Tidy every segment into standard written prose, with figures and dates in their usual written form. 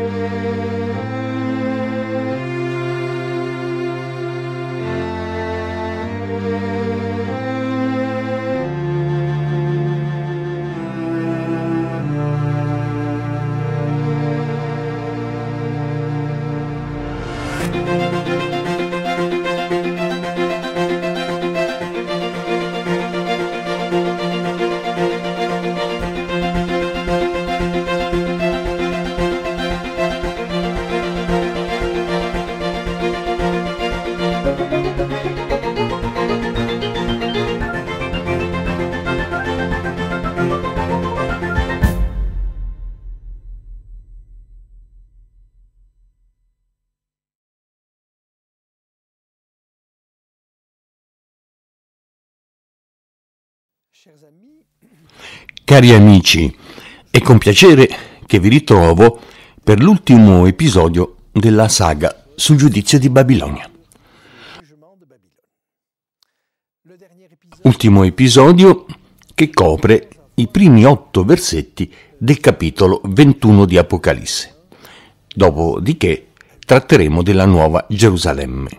Cari amici, è con piacere che vi ritrovo per l'ultimo episodio della saga sul giudizio di Babilonia. Ultimo episodio che copre i primi 8 versetti del capitolo 21 di Apocalisse. Dopodiché tratteremo della Nuova Gerusalemme.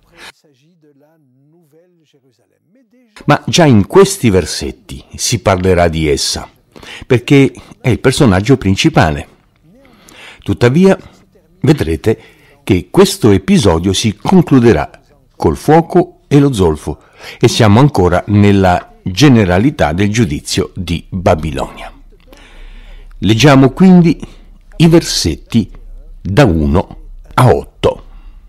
Ma già in questi versetti si parlerà di essa, perché è il personaggio principale. Tuttavia, vedrete che questo episodio si concluderà col fuoco e lo zolfo, e siamo ancora nella generalità del giudizio di Babilonia. Leggiamo quindi i versetti da 1 a 8.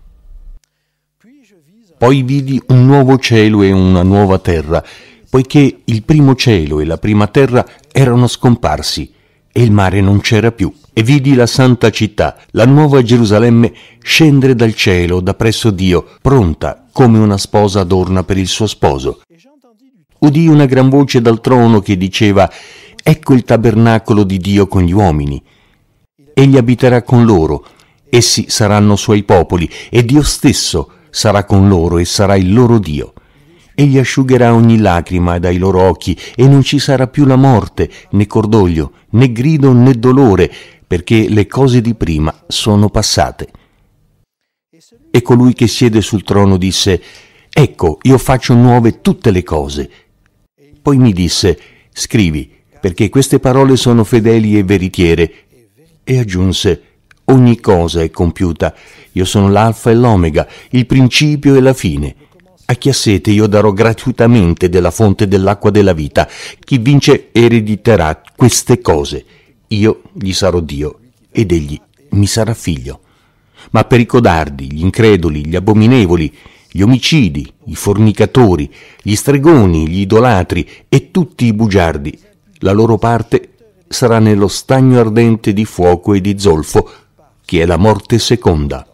Poi vidi un nuovo cielo e una nuova terra, poiché il primo cielo e la prima terra erano scomparsi e il mare non c'era più. E vidi la santa città, la nuova Gerusalemme, scendere dal cielo da presso Dio, pronta come una sposa adorna per il suo sposo. Udii una gran voce dal trono che diceva: ecco il tabernacolo di Dio con gli uomini. Egli abiterà con loro, essi saranno suoi popoli, e Dio stesso sarà con loro e sarà il loro Dio. Egli asciugherà ogni lacrima dai loro occhi, e non ci sarà più la morte, né cordoglio, né grido, né dolore, perché le cose di prima sono passate. E colui che siede sul trono disse: ecco, io faccio nuove tutte le cose. Poi mi disse: scrivi, perché queste parole sono fedeli e veritiere. E aggiunse: ogni cosa è compiuta. Io sono l'alfa e l'omega, il principio e la fine. A chi ha sete io darò gratuitamente della fonte dell'acqua della vita. Chi vince erediterà queste cose. Io gli sarò Dio ed egli mi sarà figlio. Ma per i codardi, gli increduli, gli abominevoli, gli omicidi, i fornicatori, gli stregoni, gli idolatri e tutti i bugiardi, la loro parte sarà nello stagno ardente di fuoco e di zolfo, che è la morte seconda.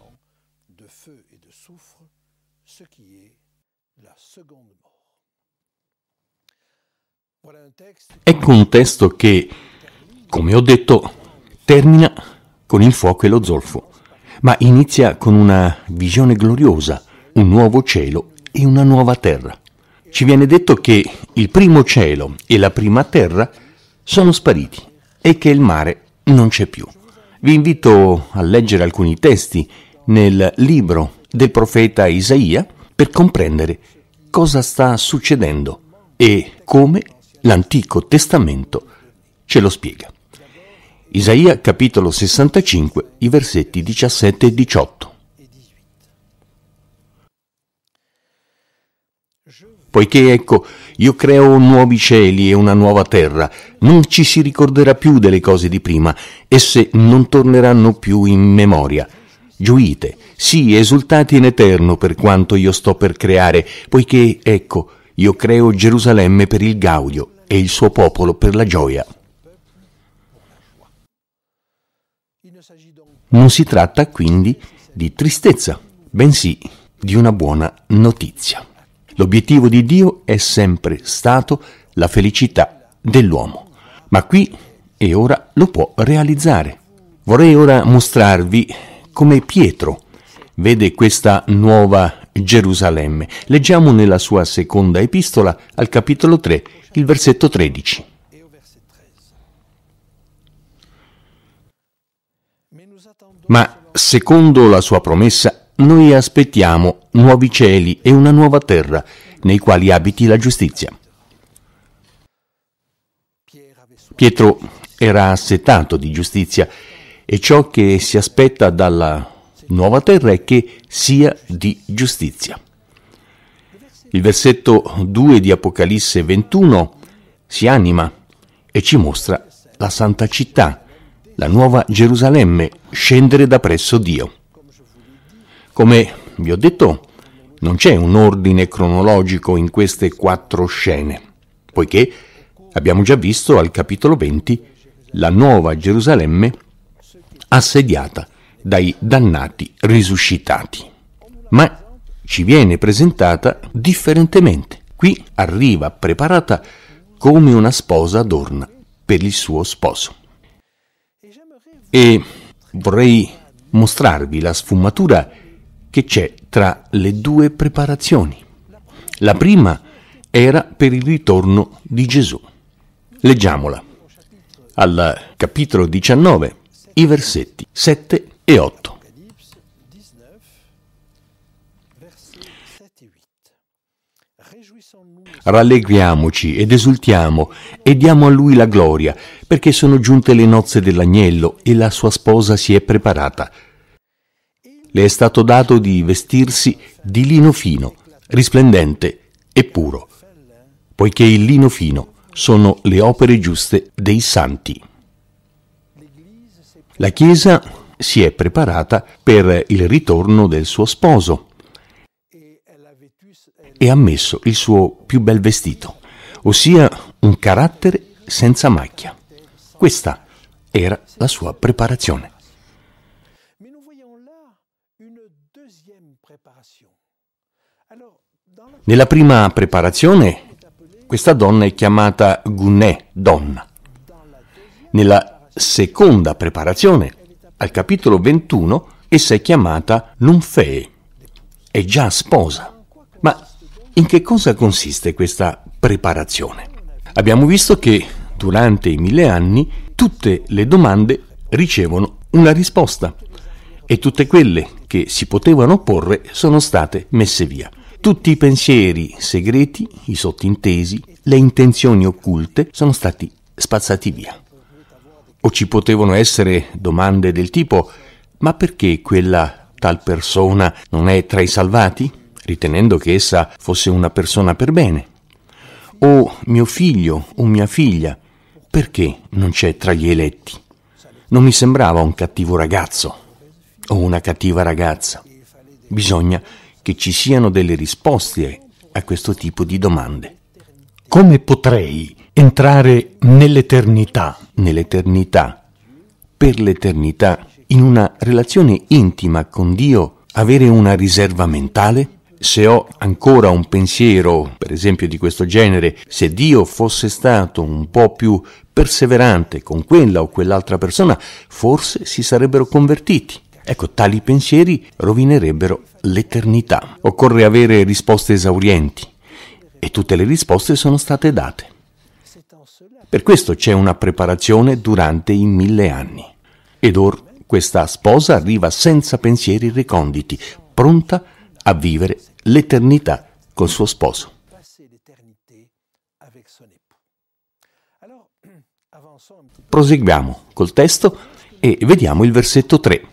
Ecco un testo che, come ho detto, termina con il fuoco e lo zolfo, ma inizia con una visione gloriosa, un nuovo cielo e una nuova terra. Ci viene detto che il primo cielo e la prima terra sono spariti e che il mare non c'è più. Vi invito a leggere alcuni testi nel libro del profeta Isaia per comprendere cosa sta succedendo e come l'Antico Testamento ce lo spiega. Isaia capitolo 65, i versetti 17 e 18. Poiché ecco, io creo nuovi cieli e una nuova terra, non ci si ricorderà più delle cose di prima, esse non torneranno più in memoria. Gioite, sì, esultate in eterno per quanto io sto per creare, poiché ecco, io creo Gerusalemme per il gaudio e il suo popolo per la gioia. Non si tratta quindi di tristezza, bensì di una buona notizia. L'obiettivo di Dio è sempre stato la felicità dell'uomo, ma qui e ora lo può realizzare. Vorrei ora mostrarvi come Pietro vede questa nuova Gerusalemme. Leggiamo nella sua seconda epistola al capitolo 3, il versetto 13. Ma secondo la sua promessa, noi aspettiamo nuovi cieli e una nuova terra nei quali abiti la giustizia. Pietro era assetato di giustizia e ciò che si aspetta dalla nuova terra è che sia di giustizia. Il versetto 2 di Apocalisse 21 si anima e ci mostra la santa città, la nuova Gerusalemme, scendere da presso Dio. Come vi ho detto, non c'è un ordine cronologico in queste 4 scene, poiché abbiamo già visto al capitolo 20 la nuova Gerusalemme assediata dai dannati risuscitati. Ma ci viene presentata differentemente. Qui arriva preparata come una sposa adorna per il suo sposo. E vorrei mostrarvi la sfumatura che c'è tra le 2 preparazioni. La prima era per il ritorno di Gesù. Leggiamola. Al capitolo 19, i versetti 7 e 8. Rallegriamoci ed esultiamo e diamo a Lui la gloria, perché sono giunte le nozze dell'agnello e la sua sposa si è preparata. Le è stato dato di vestirsi di lino fino, risplendente e puro, poiché il lino fino sono le opere giuste dei santi. La Chiesa si è preparata per il ritorno del suo sposo e ha messo il suo più bel vestito, ossia un carattere senza macchia. Questa era la sua preparazione. Nella prima preparazione, questa donna è chiamata Gunè, donna. Nella seconda preparazione, al capitolo 21, essa è chiamata Numfee, è già sposa. Ma in che cosa consiste questa preparazione? Abbiamo visto che durante i 1000 anni tutte le domande ricevono una risposta e tutte quelle che si potevano porre sono state messe via. Tutti i pensieri segreti, i sottintesi, le intenzioni occulte sono stati spazzati via. O ci potevano essere domande del tipo: ma perché quella tal persona non è tra i salvati? Ritenendo che essa fosse una persona per bene. O mio figlio o mia figlia, perché non c'è tra gli eletti? Non mi sembrava un cattivo ragazzo o una cattiva ragazza. Bisogna che ci siano delle risposte a questo tipo di domande. Come potrei entrare nell'eternità, per l'eternità, in una relazione intima con Dio, avere una riserva mentale? Se ho ancora un pensiero, per esempio di questo genere, se Dio fosse stato un po' più perseverante con quella o quell'altra persona, forse si sarebbero convertiti. Ecco, tali pensieri rovinerebbero l'eternità. Occorre avere risposte esaurienti e tutte le risposte sono state date. Per questo c'è una preparazione durante i 1000 anni. Ed or questa sposa arriva senza pensieri reconditi, pronta a vivere l'eternità col suo sposo. Proseguiamo col testo e vediamo il versetto 3.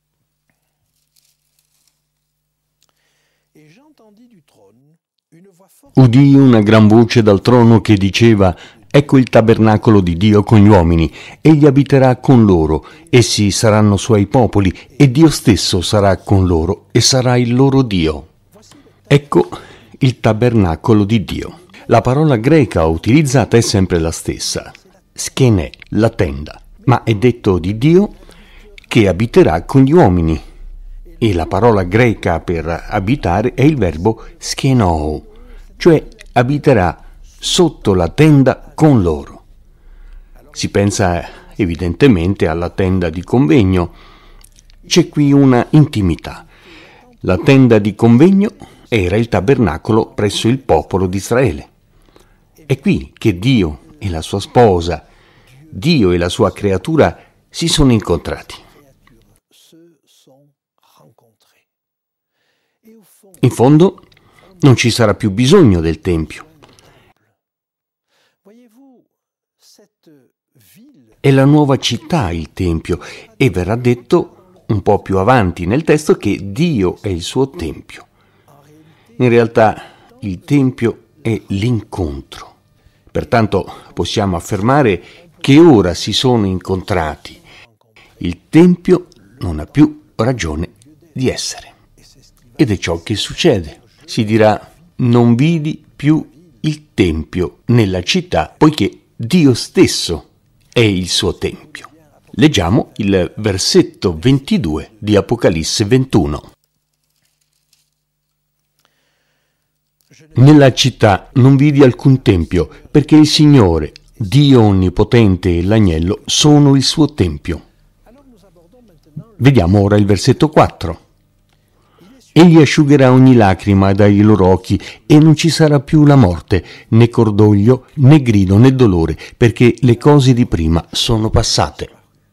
Udii una gran voce dal trono che diceva: ecco il tabernacolo di Dio con gli uomini, egli abiterà con loro, essi saranno suoi popoli, e Dio stesso sarà con loro e sarà il loro Dio. Ecco il tabernacolo di Dio. La parola greca utilizzata è sempre la stessa, schenè, la tenda, ma è detto di Dio che abiterà con gli uomini. E la parola greca per abitare è il verbo schenou, cioè abiterà sotto la tenda con loro. Si pensa evidentemente alla tenda di convegno. C'è qui una intimità. La tenda di convegno era il tabernacolo presso il popolo di Israele. È qui che Dio e la sua sposa, Dio e la sua creatura si sono incontrati. In fondo non ci sarà più bisogno del Tempio. È la nuova città il Tempio, e verrà detto un po' più avanti nel testo che Dio è il suo Tempio. In realtà il Tempio è l'incontro. Pertanto possiamo affermare che ora si sono incontrati. Il Tempio non ha più ragione di essere. Ed è ciò che succede. Si dirà: non vidi più il Tempio nella città, poiché Dio stesso è il suo Tempio. Leggiamo il versetto 22 di Apocalisse 21. Nella città non vidi alcun tempio, perché il Signore, Dio Onnipotente e l'Agnello sono il suo tempio. Vediamo ora il versetto 4. Egli asciugherà ogni lacrima dai loro occhi, e non ci sarà più la morte, né cordoglio, né grido, né dolore, perché le cose di prima sono passate.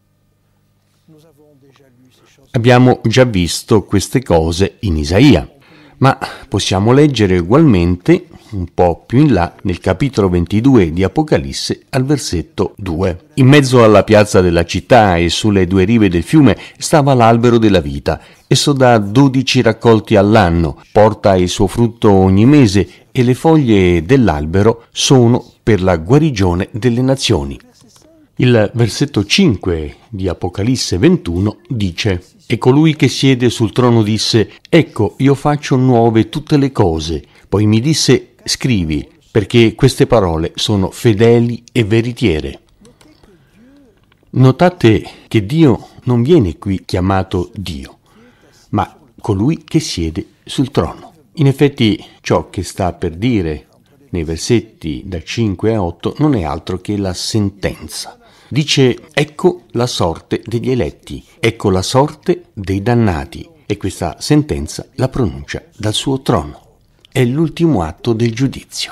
Abbiamo già visto queste cose in Isaia, ma possiamo leggere ugualmente un po' più in là nel capitolo 22 di Apocalisse al versetto 2. In mezzo alla piazza della città e sulle due rive del fiume stava l'albero della vita. Esso dà 12 raccolti all'anno, porta il suo frutto ogni mese, e le foglie dell'albero sono per la guarigione delle nazioni. Il versetto 5 di Apocalisse 21 dice: E colui che siede sul trono disse: Ecco, io faccio nuove tutte le cose. Poi mi disse: Scrivi, perché queste parole sono fedeli e veritiere. Notate che Dio non viene qui chiamato Dio, ma colui che siede sul trono. In effetti, ciò che sta per dire nei versetti da 5 a 8 non è altro che la sentenza. Dice: ecco la sorte degli eletti, ecco la sorte dei dannati, e questa sentenza la pronuncia dal suo trono. È l'ultimo atto del giudizio.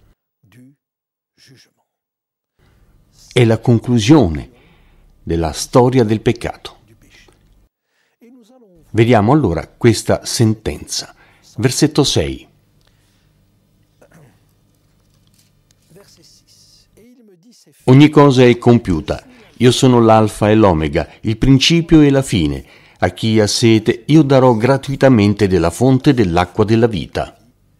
È la conclusione della storia del peccato. Vediamo allora questa sentenza. Versetto 6. Ogni cosa è compiuta. Io sono l'alfa e l'omega, il principio e la fine. A chi ha sete io darò gratuitamente della fonte dell'acqua della vita.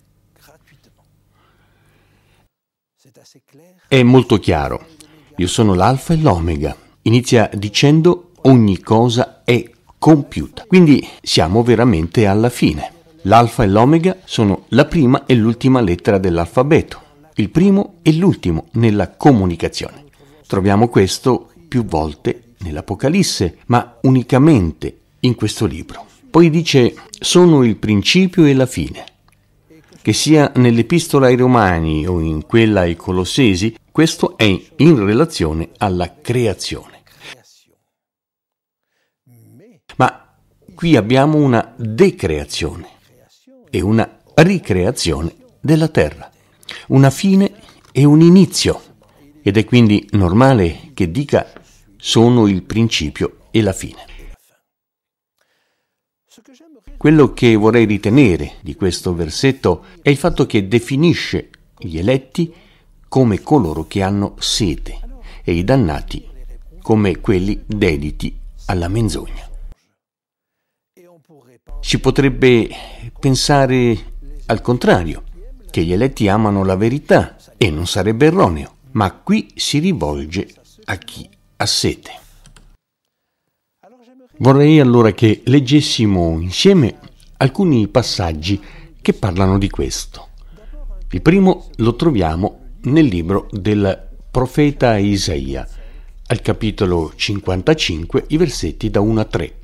È molto chiaro. Io sono l'alfa e l'omega. Inizia dicendo: ogni cosa è compiuta. Quindi siamo veramente alla fine. L'alfa e l'omega sono la prima e l'ultima lettera dell'alfabeto, il primo e l'ultimo nella comunicazione. Troviamo questo più volte nell'Apocalisse, ma unicamente in questo libro. Poi dice: sono il principio e la fine. Che sia nell'Epistola ai Romani o in quella ai Colossesi, questo è in relazione alla creazione. Ma qui abbiamo una decreazione e una ricreazione della terra, una fine e un inizio, ed è quindi normale che dica: sono il principio e la fine. Quello che vorrei ritenere di questo versetto è il fatto che definisce gli eletti come coloro che hanno sete e i dannati come quelli dediti alla menzogna. Si potrebbe pensare al contrario, che gli eletti amano la verità, e non sarebbe erroneo, ma qui si rivolge a chi ha sete. Vorrei allora che leggessimo insieme alcuni passaggi che parlano di questo. Il primo lo troviamo nel libro del profeta Isaia, al capitolo 55, i versetti da 1 a 3.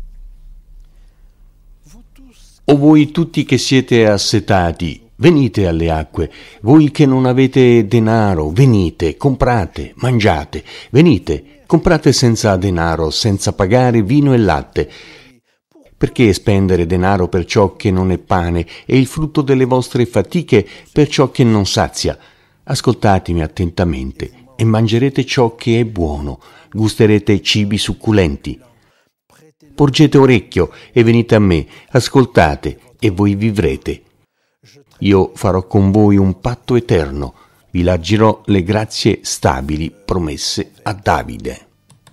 O voi tutti che siete assetati, venite alle acque, voi che non avete denaro, venite, comprate, mangiate, venite, comprate senza denaro, senza pagare vino e latte. Perché spendere denaro per ciò che non è pane e il frutto delle vostre fatiche per ciò che non sazia? Ascoltatemi attentamente e mangerete ciò che è buono, gusterete cibi succulenti. Porgete orecchio e venite a me, ascoltate e voi vivrete. Io farò con voi un patto eterno, vi largirò le grazie stabili promesse a Davide.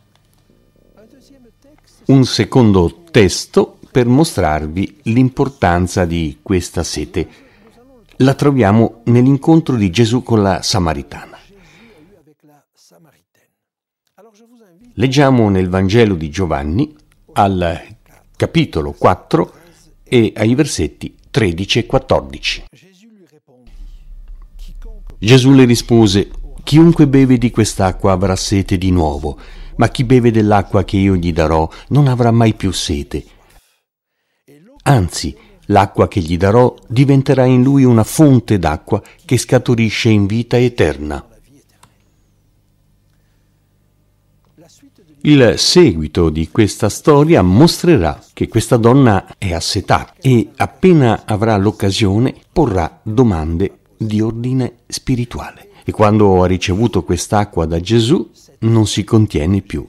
Un secondo testo per mostrarvi l'importanza di questa sete. La troviamo nell'incontro di Gesù con la Samaritana. Leggiamo nel Vangelo di Giovanni al capitolo 4 e ai versetti 13 e 14. Gesù le rispose: chiunque beve di quest'acqua avrà sete di nuovo, ma chi beve dell'acqua che io gli darò non avrà mai più sete. Anzi, l'acqua che gli darò diventerà in lui una fonte d'acqua che scaturisce in vita eterna. Il seguito di questa storia mostrerà che questa donna è assetata e appena avrà l'occasione porrà domande di ordine spirituale. E quando ha ricevuto quest'acqua da Gesù non si contiene più.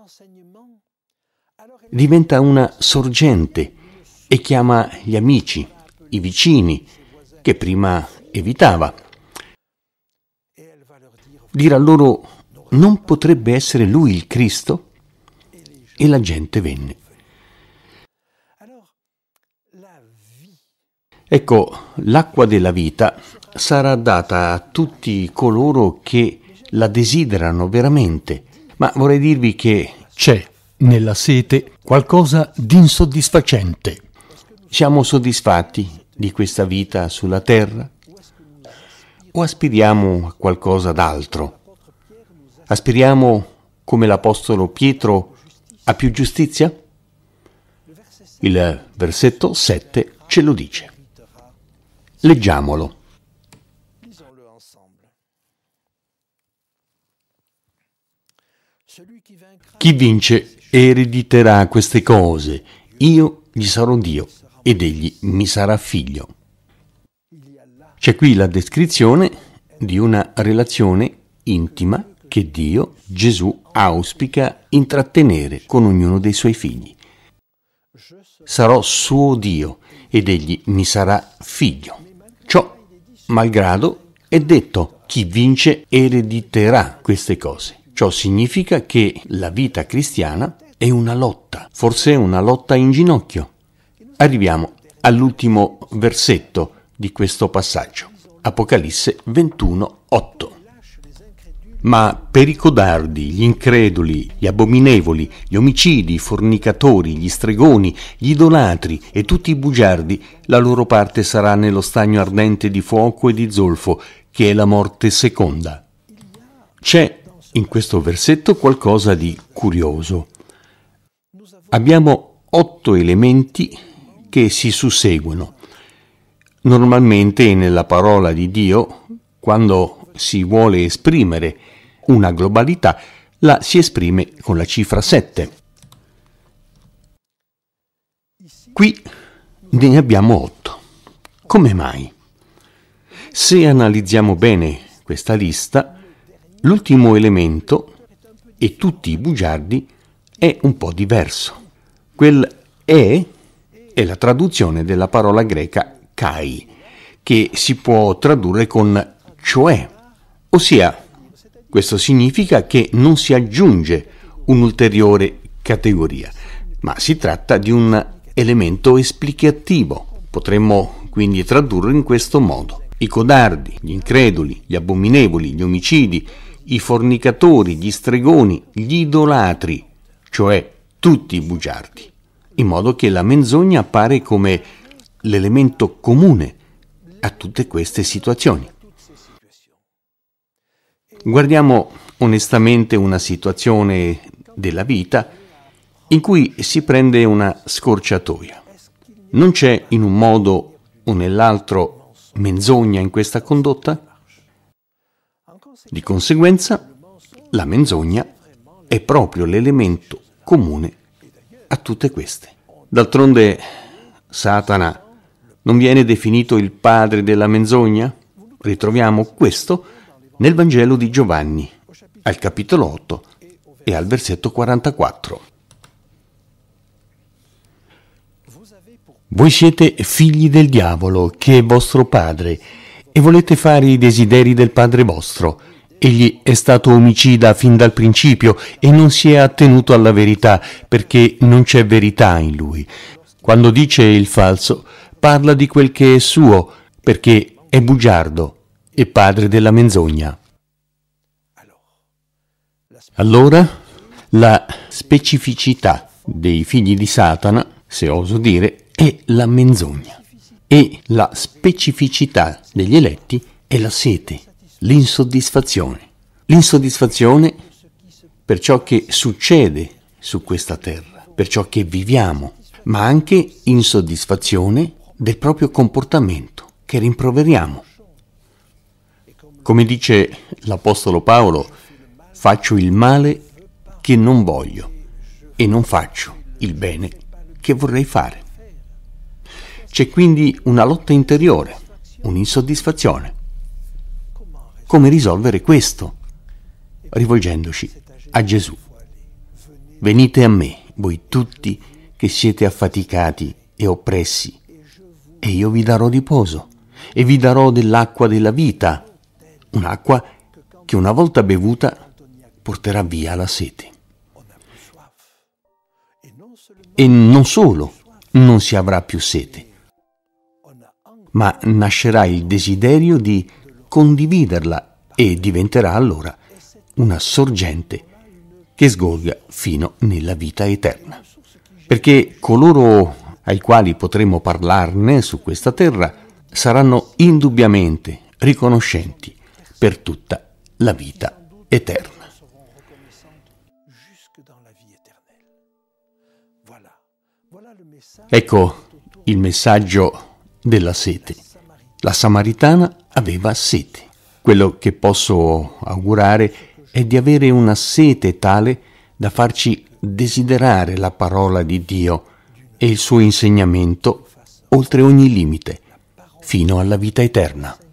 Diventa una sorgente e chiama gli amici, i vicini, che prima evitava. Dirà loro: non potrebbe essere lui il Cristo? E la gente venne. Ecco, l'acqua della vita sarà data a tutti coloro che la desiderano veramente, ma vorrei dirvi che c'è nella sete qualcosa di insoddisfacente. Siamo soddisfatti di questa vita sulla terra o aspiriamo a qualcosa d'altro? Aspiriamo, come l'Apostolo Pietro, a più giustizia? Il versetto 7 ce lo dice. Leggiamolo. Chi vince erediterà queste cose, io gli sarò Dio ed egli mi sarà figlio. C'è qui la descrizione di una relazione intima che Dio, Gesù, auspica intrattenere con ognuno dei suoi figli. Sarò suo Dio ed egli mi sarà figlio. Ciò, malgrado, è detto: chi vince erediterà queste cose. Ciò significa che la vita cristiana è una lotta, forse una lotta in ginocchio. Arriviamo all'ultimo versetto di questo passaggio, Apocalisse 21:8. Ma per i codardi, gli increduli, gli abominevoli, gli omicidi, i fornicatori, gli stregoni, gli idolatri e tutti i bugiardi, la loro parte sarà nello stagno ardente di fuoco e di zolfo, che è la morte seconda. C'è in questo versetto qualcosa di curioso. Abbiamo 8 elementi che si susseguono. Normalmente nella parola di Dio, quando si vuole esprimere una globalità, la si esprime con la cifra 7. Qui ne abbiamo 8. Come mai? Se analizziamo bene questa lista, l'ultimo elemento, e tutti i bugiardi, è un po' diverso. Quel è la traduzione della parola greca kai, che si può tradurre con cioè, ossia, questo significa che non si aggiunge un'ulteriore categoria, ma si tratta di un elemento esplicativo. Potremmo quindi tradurre in questo modo: i codardi, gli increduli, gli abominevoli, gli omicidi, i fornicatori, gli stregoni, gli idolatri, cioè tutti i bugiardi, in modo che la menzogna appare come l'elemento comune a tutte queste situazioni. Guardiamo onestamente una situazione della vita in cui si prende una scorciatoia. Non c'è in un modo o nell'altro menzogna in questa condotta? Di conseguenza, la menzogna è proprio l'elemento comune a tutte queste. D'altronde, Satana non viene definito il padre della menzogna? Ritroviamo questo nel Vangelo di Giovanni, al capitolo 8 e al versetto 44. Voi siete figli del diavolo, che è vostro padre, e volete fare i desideri del padre vostro. Egli è stato omicida fin dal principio e non si è attenuto alla verità, perché non c'è verità in lui. Quando dice il falso, parla di quel che è suo, perché è bugiardo e padre della menzogna. Allora, la specificità dei figli di Satana, se oso dire, è la menzogna. E la specificità degli eletti è la sete, l'insoddisfazione. L'insoddisfazione per ciò che succede su questa terra, per ciò che viviamo, ma anche insoddisfazione del proprio comportamento, che rimproveriamo. Come dice l'Apostolo Paolo, faccio il male che non voglio e non faccio il bene che vorrei fare. C'è quindi una lotta interiore, un'insoddisfazione. Come risolvere questo? Rivolgendoci a Gesù. Venite a me, voi tutti che siete affaticati e oppressi, e io vi darò riposo, e vi darò dell'acqua della vita, un'acqua che una volta bevuta porterà via la sete. E non solo non si avrà più sete, ma nascerà il desiderio di condividerla e diventerà allora una sorgente che sgorga fino nella vita eterna. Perché coloro ai quali potremo parlarne su questa terra saranno indubbiamente riconoscenti per tutta la vita eterna. Ecco il messaggio della sete. La Samaritana aveva sete. Quello che posso augurare è di avere una sete tale da farci desiderare la parola di Dio e il suo insegnamento oltre ogni limite, fino alla vita eterna.